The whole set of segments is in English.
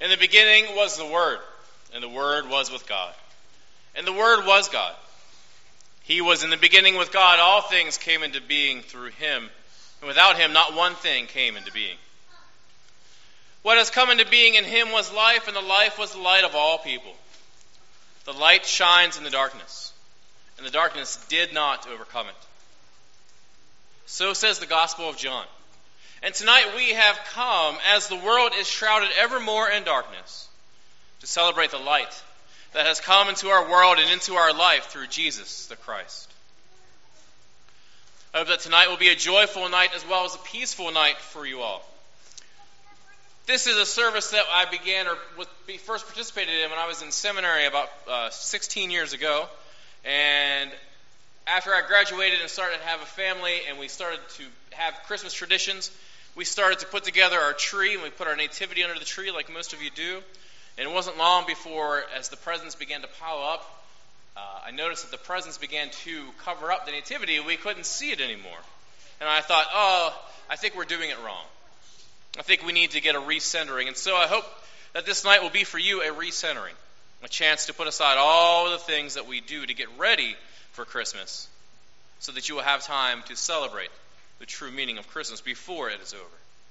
In the beginning was the Word, and the Word was with God. And the Word was God. He was in the beginning with God. All things came into being through him, and without him not one thing came into being. What has come into being in him was life, and the life was the light of all people. The light shines in the darkness, and the darkness did not overcome it. So says the Gospel of John. And tonight we have come, as the world is shrouded evermore in darkness, to celebrate the light that has come into our world and into our life through Jesus the Christ. I hope that tonight will be a joyful night as well as a peaceful night for you all. This is a service that I first participated in when I was in seminary about 16 years ago. And after I graduated and started to have a family and we started to have Christmas traditions, we started to put together our tree, and we put our nativity under the tree like most of you do. And it wasn't long before, as the presents began to pile up, I noticed that the presents began to cover up the nativity, and we couldn't see it anymore. And I thought, I think we're doing it wrong. I think we need to get a recentering. And so I hope that this night will be for you a recentering, a chance to put aside all the things that we do to get ready for Christmas, so that you will have time to celebrate the true meaning of Christmas before it is over.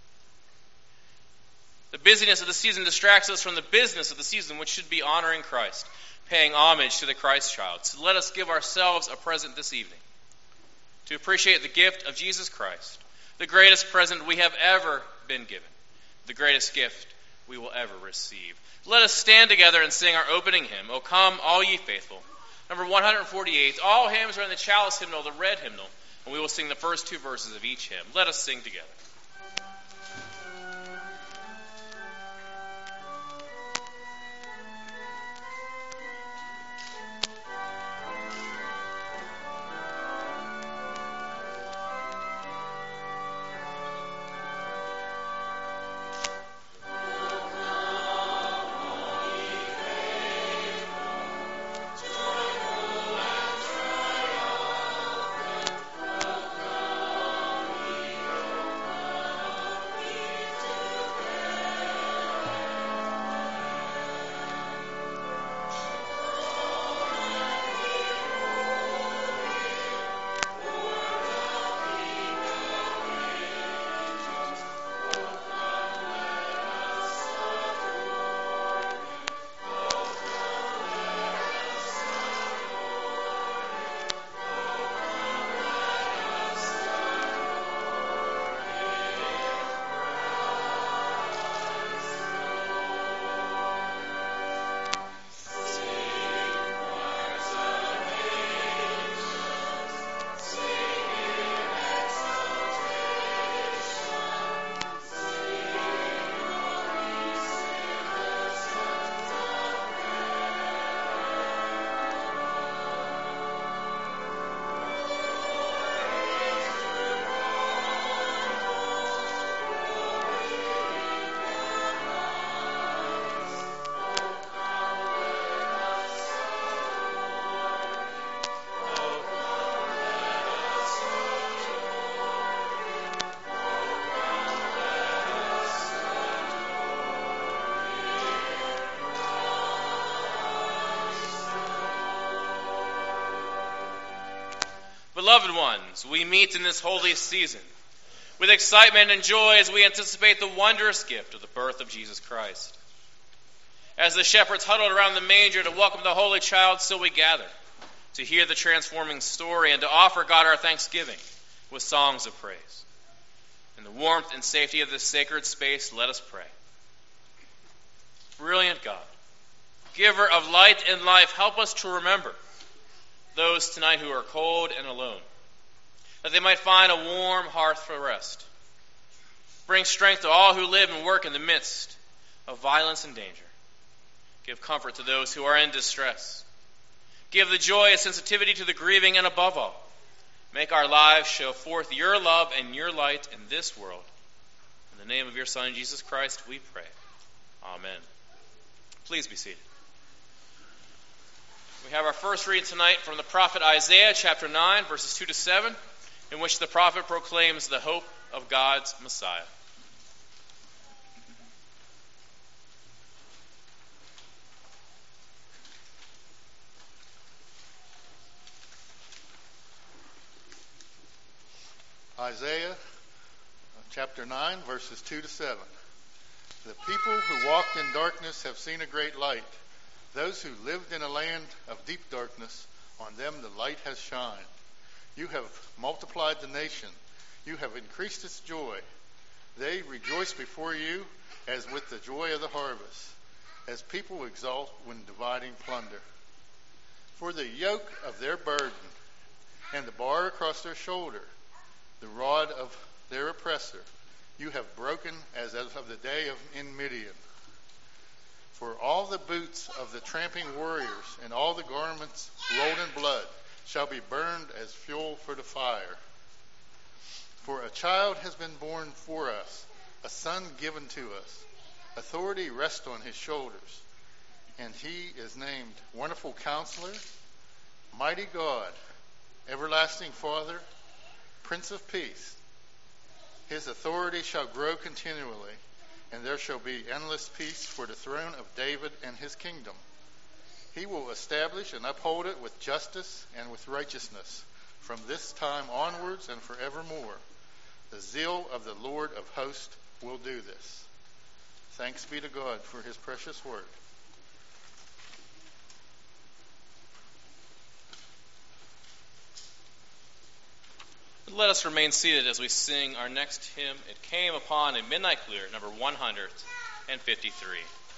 The busyness of the season distracts us from the business of the season, which should be honoring Christ, paying homage to the Christ child. So let us give ourselves a present this evening to appreciate the gift of Jesus Christ, the greatest present we have ever been given, the greatest gift we will ever receive. Let us stand together and sing our opening hymn, O Come, All Ye Faithful, number 148. All hymns are in the chalice hymnal, the red hymnal, and we will sing the first two verses of each hymn. Let us sing together. Beloved ones, we meet in this holy season with excitement and joy as we anticipate the wondrous gift of the birth of Jesus Christ. As the shepherds huddled around the manger to welcome the Holy Child, so we gather to hear the transforming story and to offer God our thanksgiving with songs of praise. In the warmth and safety of this sacred space, let us pray. Brilliant God, giver of light and life, help us to remember those tonight who are cold and alone, that they might find a warm hearth for rest. Bring strength to all who live and work in the midst of violence and danger. Give comfort to those who are in distress. Give the joy and sensitivity to the grieving, and above all, make our lives show forth your love and your light in this world. In the name of your Son, Jesus Christ, we pray. Amen. Please be seated. We have our first reading tonight from the prophet Isaiah, chapter 9, verses 2 to 7, in which the prophet proclaims the hope of God's Messiah. Isaiah chapter 9, verses 2 to 7. The people who walked in darkness have seen a great light. Those who lived in a land of deep darkness, on them the light has shined. You have multiplied the nation. You have increased its joy. They rejoice before you as with the joy of the harvest, as people exult when dividing plunder. For the yoke of their burden and the bar across their shoulder, the rod of their oppressor, you have broken as of the day in Midian. For all the boots of the tramping warriors and all the garments rolled in blood shall be burned as fuel for the fire. For a child has been born for us, a son given to us. Authority rests on his shoulders, and he is named Wonderful Counselor, Mighty God, Everlasting Father, Prince of Peace. His authority shall grow continually, and there shall be endless peace for the throne of David and his kingdom. He will establish and uphold it with justice and with righteousness from this time onwards and forevermore. The zeal of the Lord of hosts will do this. Thanks be to God for his precious word. Let us remain seated as we sing our next hymn, It Came Upon a Midnight Clear, number 153.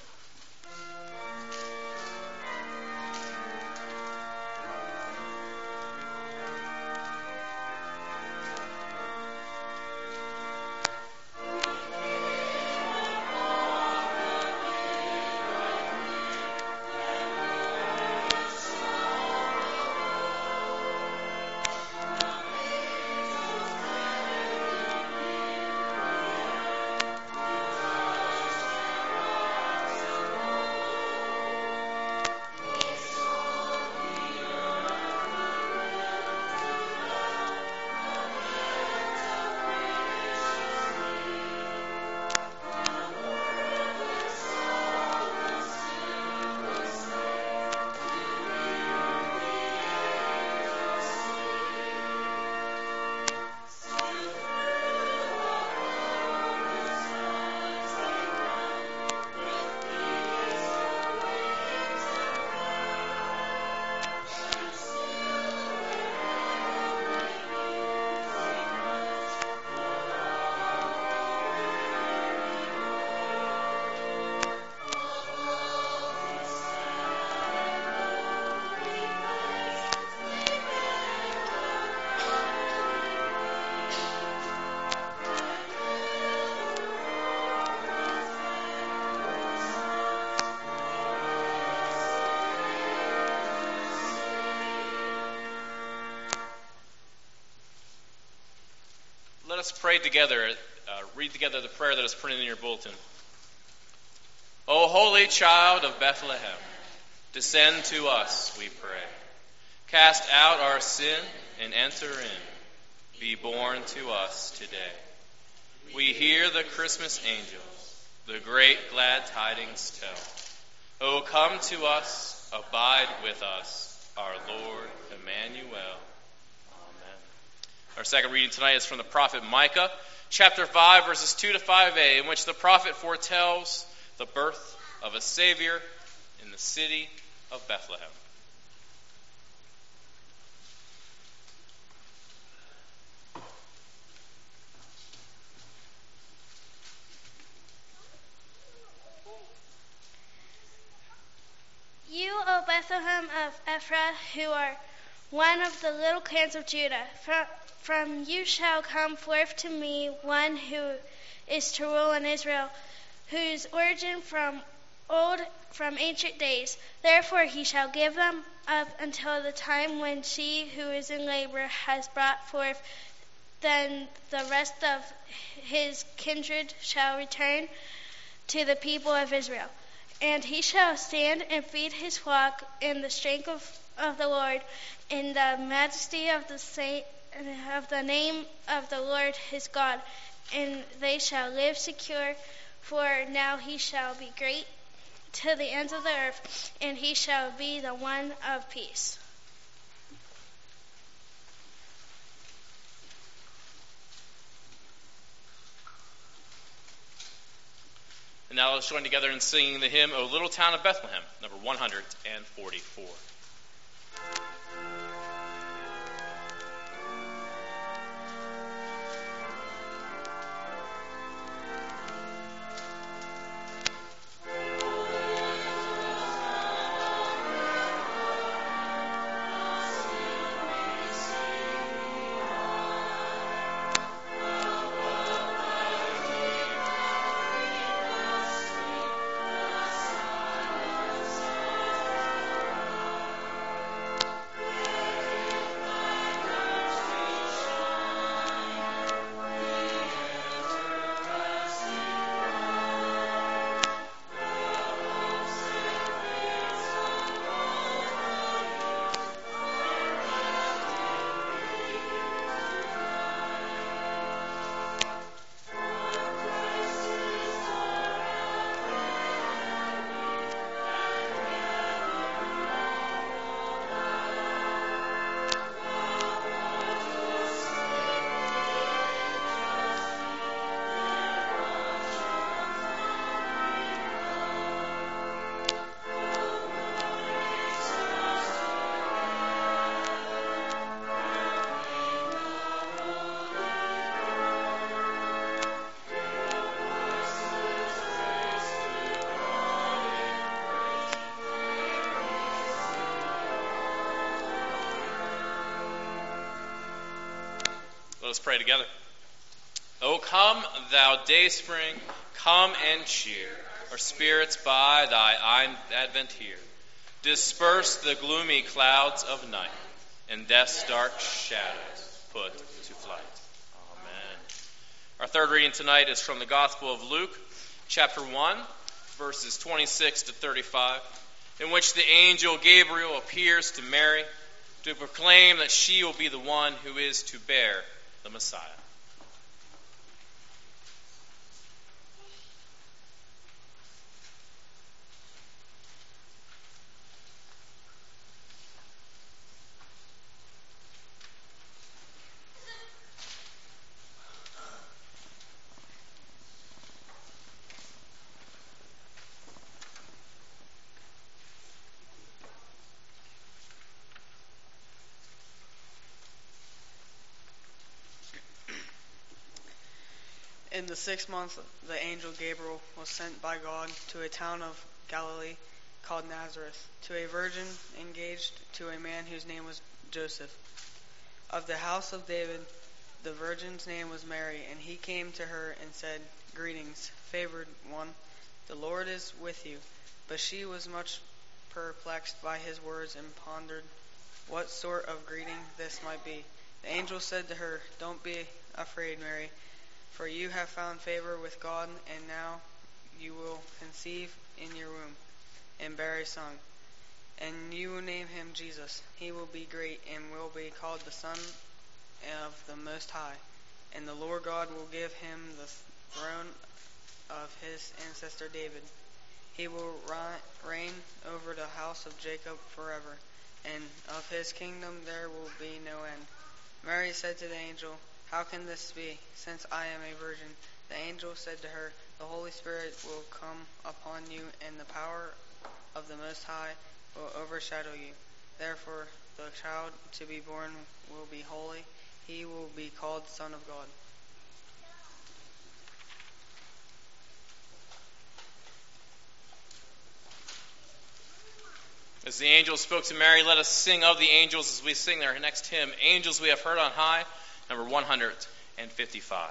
Let us pray together, read together the prayer that is printed in your bulletin. O holy child of Bethlehem, descend to us, we pray. Cast out our sin and enter in. Be born to us today. We hear the Christmas angels, the great glad tidings tell. O come to us, abide with us, our Lord Emmanuel. Our second reading tonight is from the prophet Micah, chapter 5, verses 2 to 5a, in which the prophet foretells the birth of a Savior in the city of Bethlehem. You, O Bethlehem of Ephraim, who are one of the little clans of Judah, from you shall come forth to me one who is to rule in Israel, whose origin from ancient days. Therefore he shall give them up until the time when she who is in labor has brought forth. Then the rest of his kindred shall return to the people of Israel. And he shall stand and feed his flock in the strength of the Lord, in the majesty of the name of the Lord his God. And they shall live secure, for now he shall be great to the ends of the earth, and he shall be the one of peace. And now let's join together in singing the hymn, O Little Town of Bethlehem, number 144. Let us pray together. O come, thou dayspring, come and cheer our spirits by thy advent here. Disperse the gloomy clouds of night, and death's dark shadows put to flight. Amen. Our third reading tonight is from the Gospel of Luke, chapter 1, verses 26 to 35, in which the angel Gabriel appears to Mary to proclaim that she will be the one who is to bear the Messiah. In the 6th month, the angel Gabriel was sent by God to a town of Galilee called Nazareth, to a virgin engaged to a man whose name was Joseph, of the house of David. The virgin's name was Mary, and he came to her and said, "Greetings, favored one, the Lord is with you." But she was much perplexed by his words and pondered what sort of greeting this might be. The angel said to her, "Don't be afraid, Mary, for you have found favor with God, and now you will conceive in your womb and bear a son. And you will name him Jesus. He will be great and will be called the Son of the Most High. And the Lord God will give him the throne of his ancestor David. He will reign over the house of Jacob forever, and of his kingdom there will be no end." Mary said to the angel, "How can this be, since I am a virgin?" The angel said to her, "The Holy Spirit will come upon you, and the power of the Most High will overshadow you. Therefore, the child to be born will be holy. He will be called Son of God." As the angel spoke to Mary, let us sing of the angels as we sing their next hymn, Angels We Have Heard on High, number 155.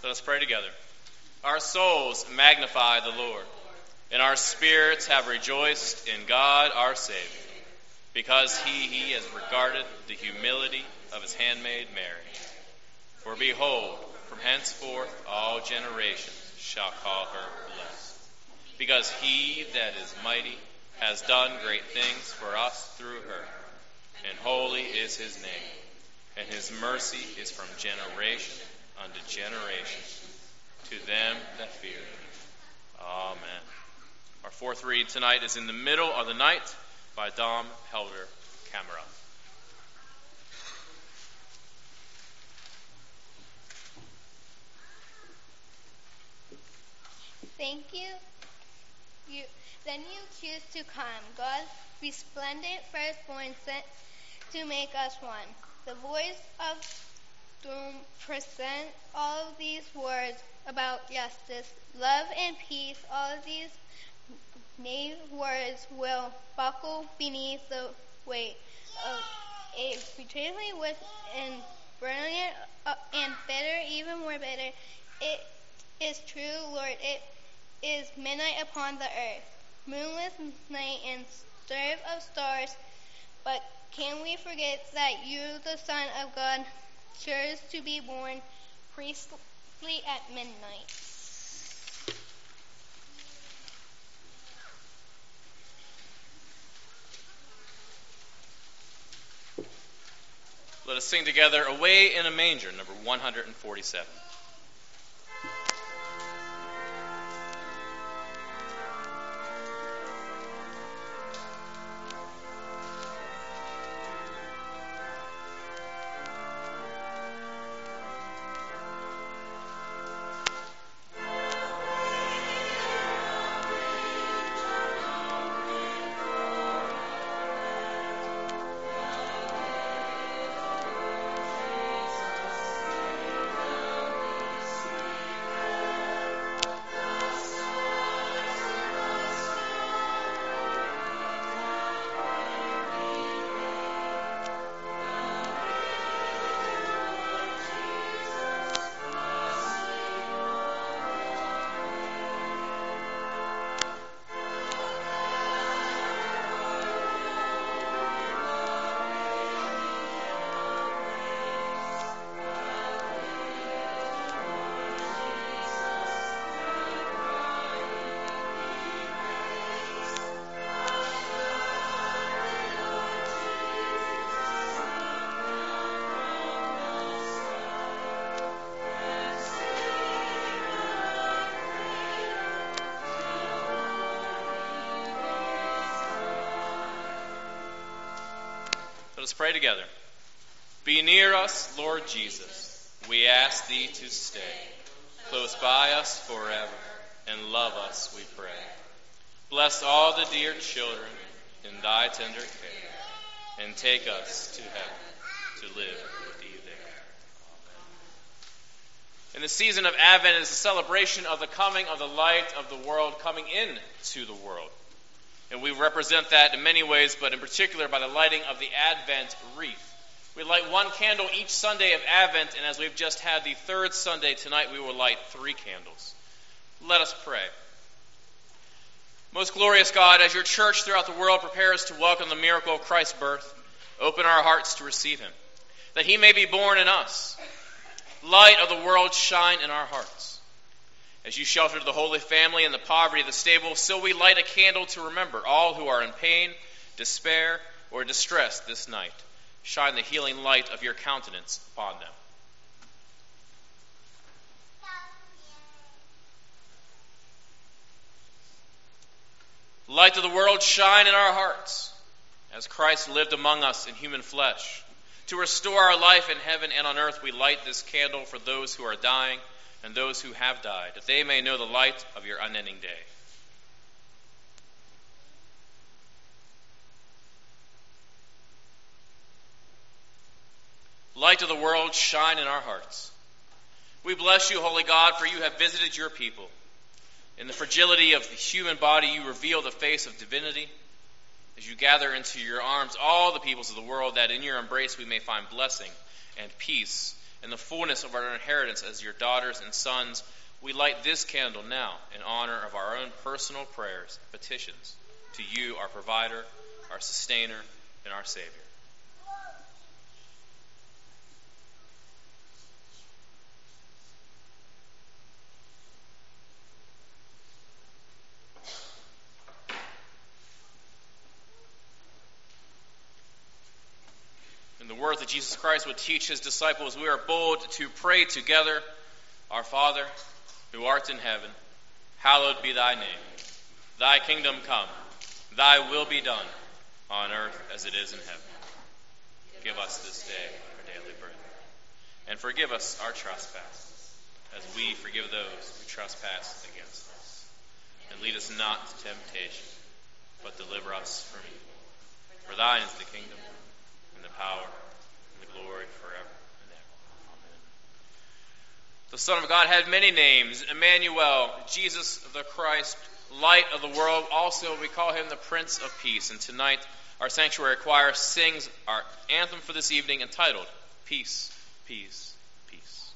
Let us pray together. Our souls magnify the Lord, and our spirits have rejoiced in God our Savior, because he has regarded the humility of his handmaid Mary. For behold, from henceforth all generations shall call her blessed, because he that is mighty has done great things for us through her, and holy is his name, and his mercy is from generation unto generation, to them that fear him. Amen. Our fourth read tonight is In the Middle of the Night by Dom Helder Camera. Thank you. Then you choose to come, God, resplendent firstborn, sent to make us one. The voice of doom present all these words about justice, love, and peace. All these name words will buckle beneath the weight of a particularly with and brilliant and bitter, even more bitter. It is true, Lord. It is midnight upon the earth, moonless night and starve of stars. But can we forget that you, the Son of God, chose to be born priestly at midnight? Let us sing together Away in a Manger, number 147. Let us pray together. Be near us, Lord Jesus. We ask thee to stay close by us forever, and love us, we pray. Bless all the dear children in thy tender care, and take us to heaven to live with thee there. Amen. And the season of Advent is a celebration of the coming of the light of the world coming into the world. And we represent that in many ways, but in particular by the lighting of the Advent wreath. We light one candle each Sunday of Advent, and as we've just had the third Sunday tonight, we will light 3 candles. Let us pray. Most glorious God, as your church throughout the world prepares to welcome the miracle of Christ's birth, open our hearts to receive him, that he may be born in us. Light of the world, shine in our hearts. As you sheltered the Holy Family in the poverty of the stable, so we light a candle to remember all who are in pain, despair, or distress this night. Shine the healing light of your countenance upon them. Light of the world, shine in our hearts, as Christ lived among us in human flesh. To restore our life in heaven and on earth, we light this candle for those who are dying and those who have died, that they may know the light of your unending day. Light of the world, shine in our hearts. We bless you, Holy God, for you have visited your people. In the fragility of the human body, you reveal the face of divinity. As you gather into your arms all the peoples of the world, that in your embrace we may find blessing and peace in the fullness of our inheritance as your daughters and sons, we light this candle now in honor of our own personal prayers and petitions to you, our provider, our sustainer, and our Savior. The words that Jesus Christ would teach his disciples, we are bold to pray together, Our Father, who art in heaven, hallowed be thy name. Thy kingdom come, thy will be done, on earth as it is in heaven. Give us this day our daily bread, and forgive us our trespasses, as we forgive those who trespass against us. And lead us not to temptation, but deliver us from evil. For thine is the kingdom, and the power, and the glory forever and ever. Amen. The Son of God had many names: Emmanuel, Jesus the Christ, Light of the world. Also, we call him the Prince of Peace. And tonight, our sanctuary choir sings our anthem for this evening entitled, Peace, Peace, Peace.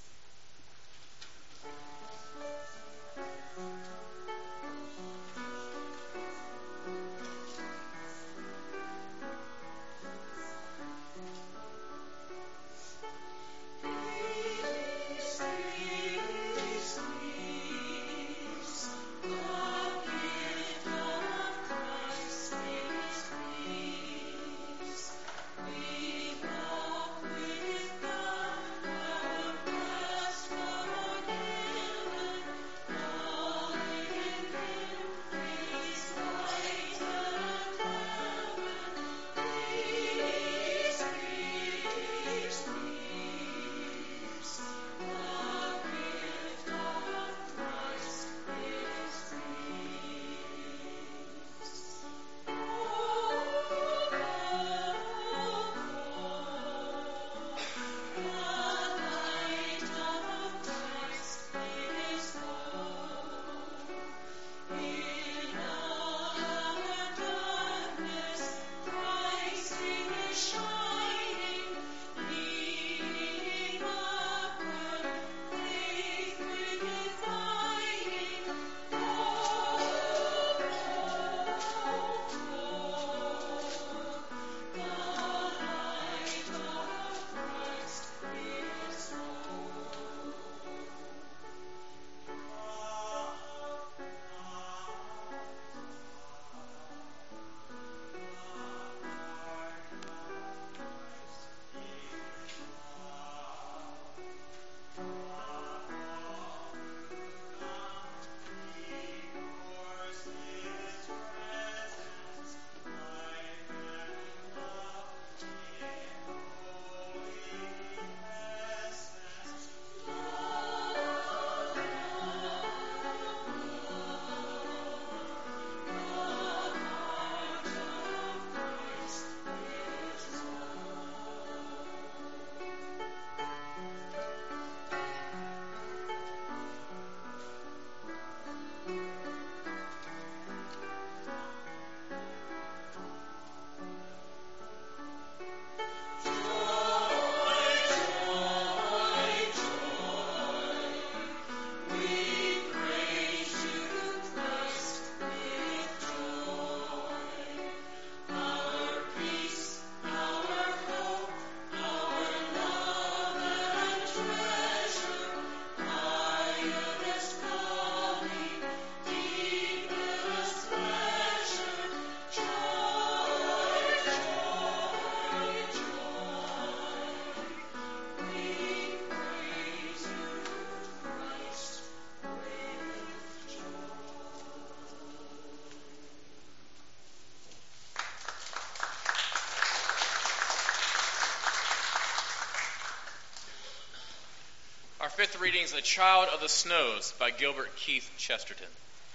Our fifth reading is A Child of the Snows by Gilbert Keith Chesterton.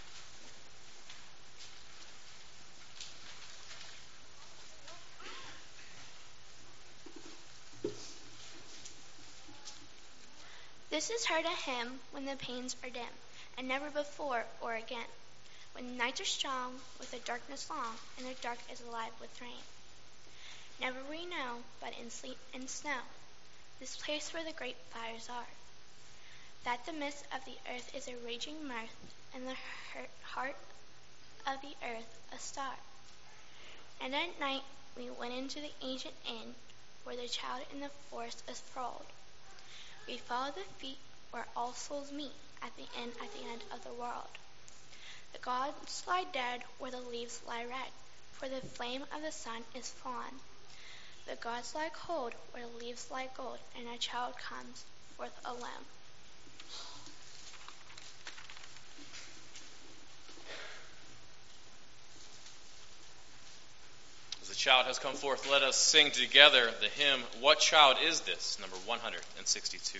This is heard a hymn when the pains are dim, and never before or again, when the nights are strong with the darkness long, and the dark is alive with rain. Never we know, but in sleet and snow, this place where the great fires are. That the midst of the earth is a raging mirth, and the heart of the earth a star. And at night we went into the ancient inn, where the child in the forest is sprawled. We followed the feet where all souls meet, at the end of the world. The gods lie dead where the leaves lie red, for the flame of the sun is fallen. The gods lie cold where the leaves lie gold, and a child comes forth alone. As the child has come forth, let us sing together the hymn, What Child Is This? Number 162.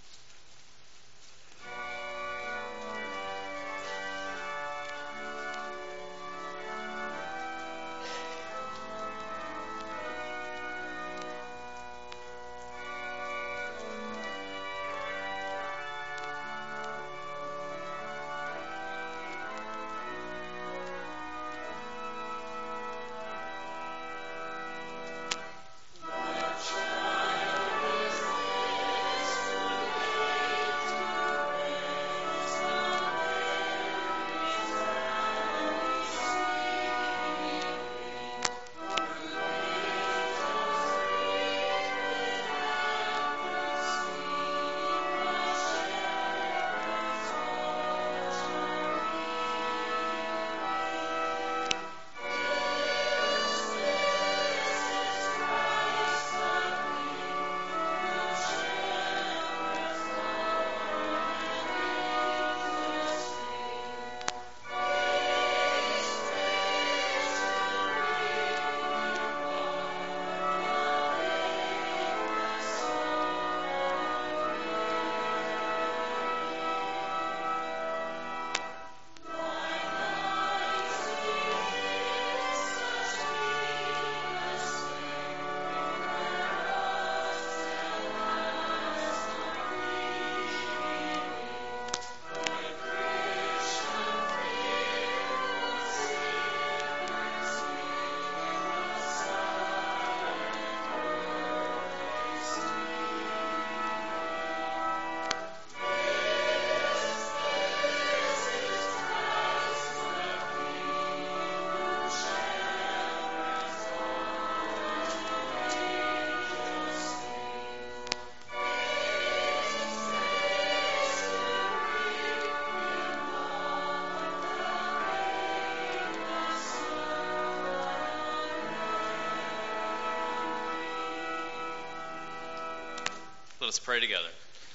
Let us pray together.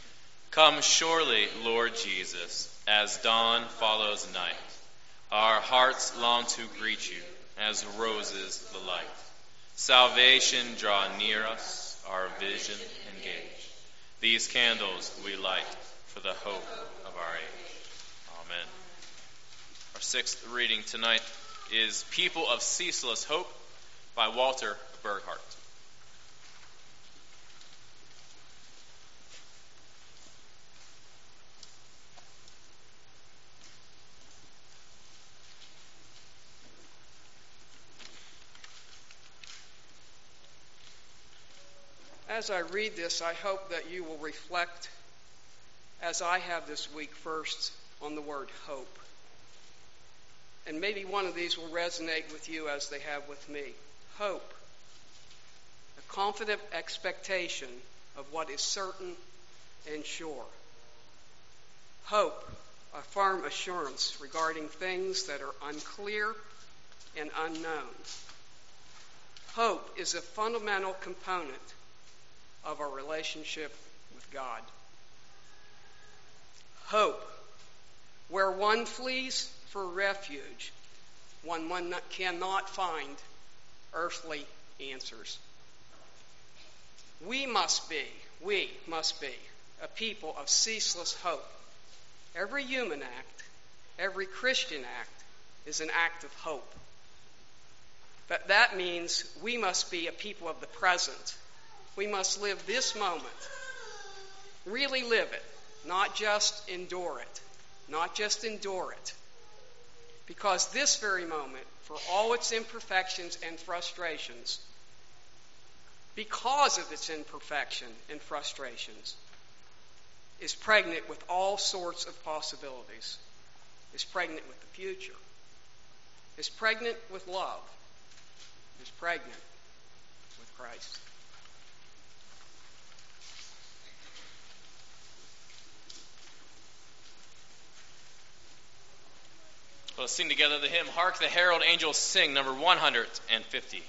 Come surely, Lord Jesus, as dawn follows night. Our hearts long to greet you, as roses the light. Salvation draw near us, our vision engage. These candles we light for the hope of our age. Amen. Our sixth reading tonight is People of Ceaseless Hope by Walter Berghardt. As I read this, I hope that you will reflect, as I have this week first, on the word hope. And maybe one of these will resonate with you as they have with me. Hope, a confident expectation of what is certain and sure. Hope, a firm assurance regarding things that are unclear and unknown. Hope is a fundamental component of our relationship with God. Hope, where one flees for refuge, one cannot find earthly answers. We must be a people of ceaseless hope. Every human act, every Christian act is an act of hope. But that means we must be a people of the present. We must live this moment, really live it, not just endure it, Because this very moment, for all its imperfections and frustrations, because of its imperfection and frustrations, is pregnant with all sorts of possibilities. Is pregnant with the future. Is pregnant with love. Is pregnant with Christ. Let's sing together the hymn, Hark the Herald Angels Sing, number 150.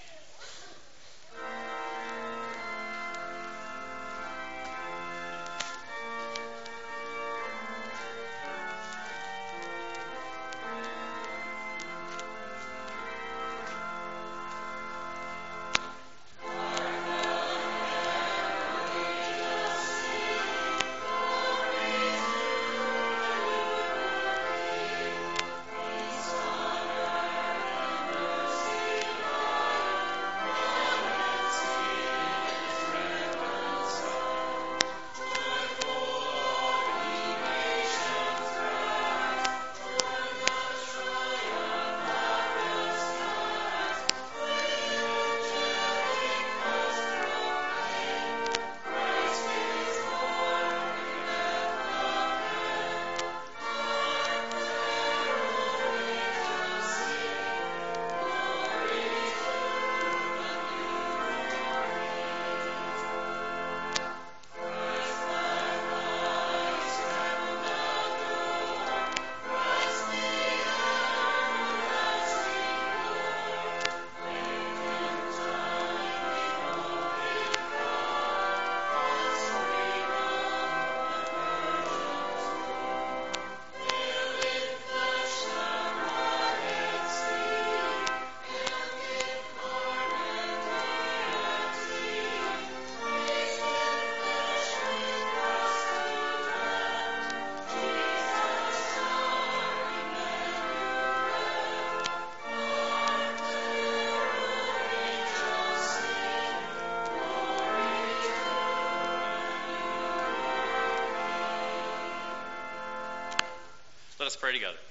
Let us pray together.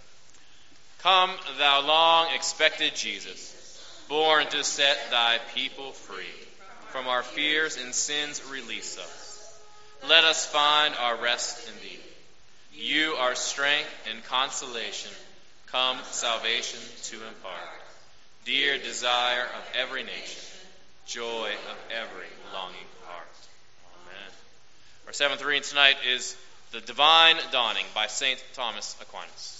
Come, thou long-expected Jesus, born to set thy people free. From our fears and sins release us. Let us find our rest in thee. You are strength and consolation. Come, salvation to impart. Dear desire of every nation, joy of every longing heart. Amen. Our seventh reading tonight is The Divine Dawning by St. Thomas Aquinas.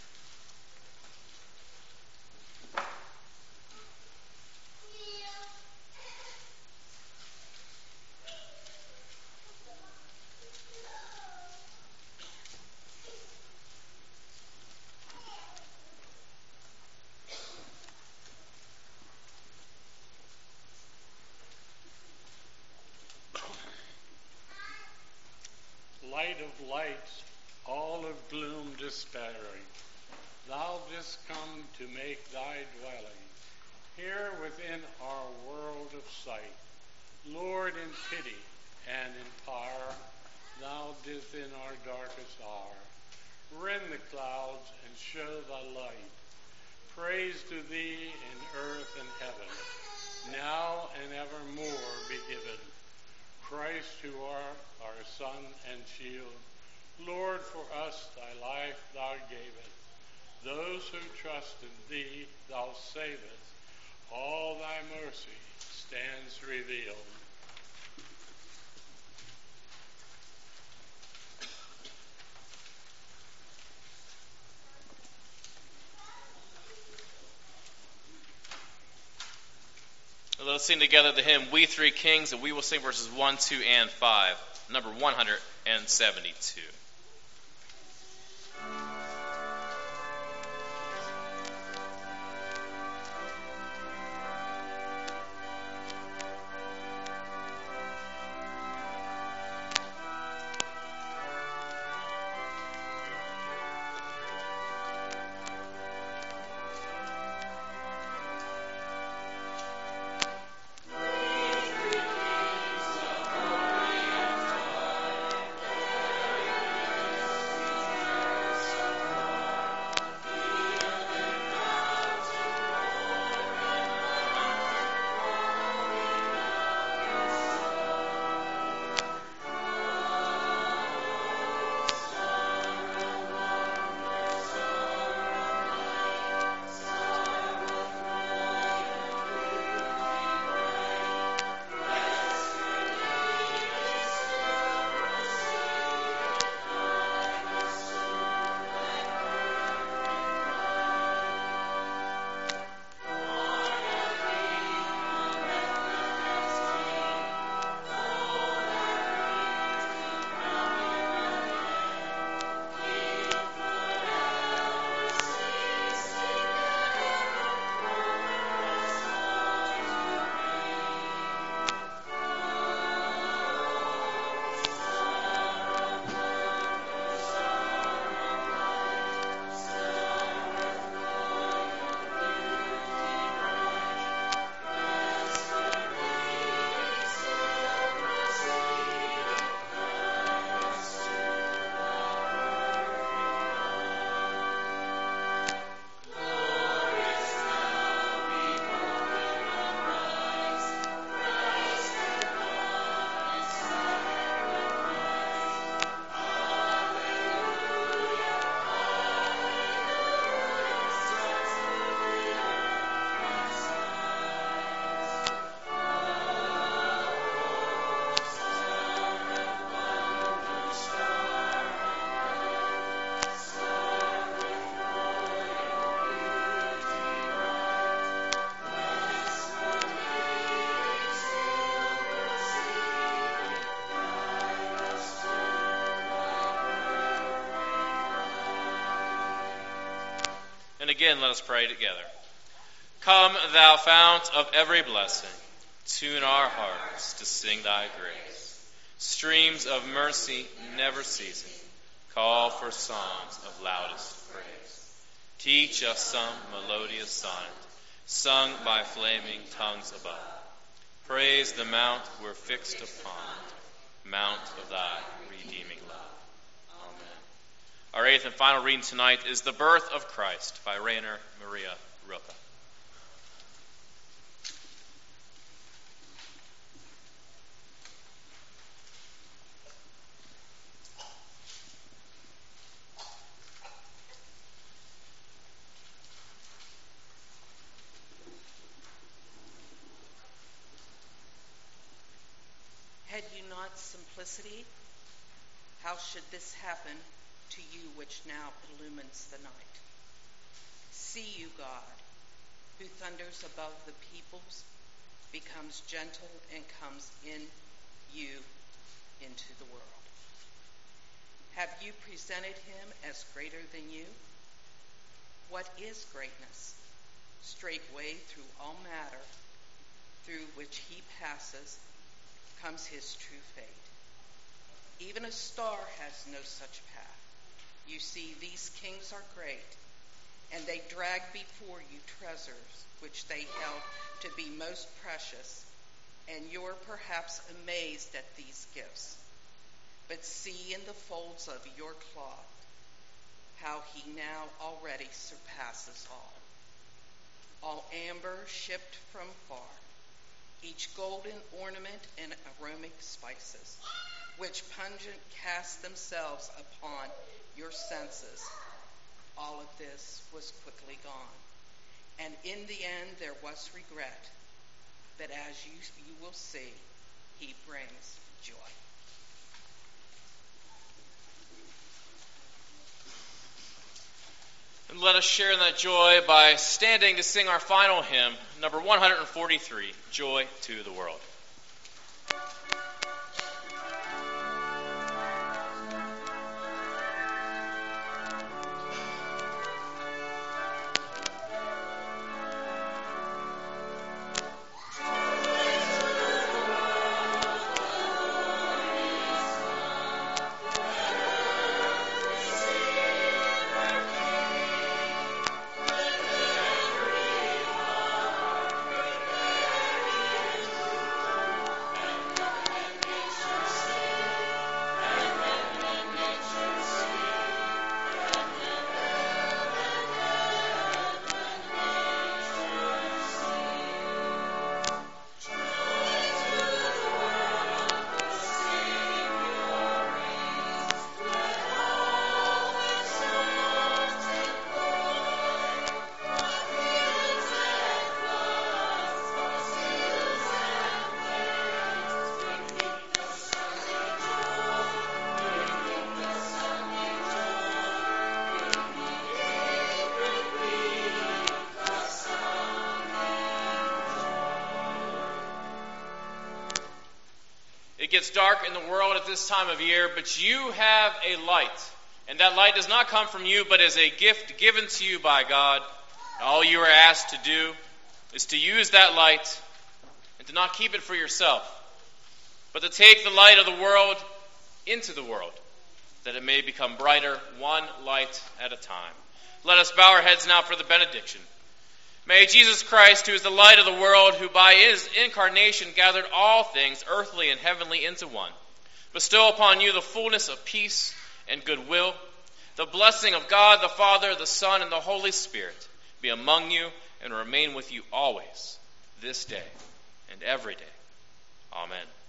Light of lights, all of gloom despairing, thou didst come to make thy dwelling here within our world of sight. Lord, in pity and in power, thou didst in our darkest hour rend the clouds and show thy light. Praise to thee in earth and heaven, now and evermore be given. Christ, who art our sun and shield, Lord, for us thy life thou gavest. Those who trust in thee thou savest. All thy mercy stands revealed. Let us sing together the hymn, We Three Kings, and we will sing verses 1, 2, and 5, number 172. Thank you. again, let us pray together. Come, thou fount of every blessing, tune our hearts to sing thy grace. Streams of mercy never ceasing, call for songs of loudest praise. Teach us some melodious sonnet, sung by flaming tongues above. Praise the mount we're fixed upon, mount of thy redeeming love. Amen. Our eighth and final reading tonight is The Birth of Christ by Rainer Maria Rilke. Had you not simplicity? How should this happen to you which now illumines the night? See you, God, who thunders above the peoples, becomes gentle and comes in you into the world. Have you presented him as greater than you? What is greatness? Straight way through all matter, through which he passes, comes his true fate. Even a star has no such path. You see, these kings are great, and they drag before you treasures which they held to be most precious, and you're perhaps amazed at these gifts. But see in the folds of your cloth how he now already surpasses all amber shipped from far, each golden ornament and aromatic spices, which pungent cast themselves upon your senses. All of this was quickly gone, and in the end there was regret, but as you will see, he brings joy. And let us share in that joy by standing to sing our final hymn, number 143, Joy to the World. It gets dark in the world at this time of year, but you have a light. And that light does not come from you, but is a gift given to you by God. All you are asked to do is to use that light and to not keep it for yourself, but to take the light of the world into the world, that it may become brighter, one light at a time. Let us bow our heads now for the benediction. May Jesus Christ, who is the light of the world, who by his incarnation gathered all things, earthly and heavenly, into one, bestow upon you the fullness of peace and goodwill. The blessing of God, the Father, the Son, and the Holy Spirit be among you and remain with you always, this day and every day. Amen.